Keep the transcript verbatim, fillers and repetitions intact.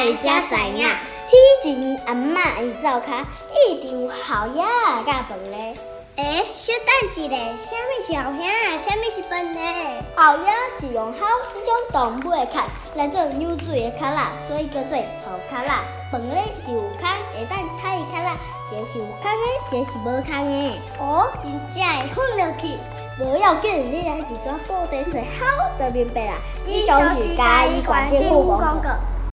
你才知影，以前阿嬷伊灶骹一定有后鸭甲饭咧。 诶，小等一下，啥物是后鸭啊？啥物是饭呢？ 后鸭是用好这种动物的壳来做扭水的壳啦，所以叫做后壳啦。饭咧是有壳，会当太壳啦，一个是有壳的，一个是无壳的。 哦，真正会混落去。 无要紧，你来一撮布袋找好就明白啦。以上是嘉义县政府广告。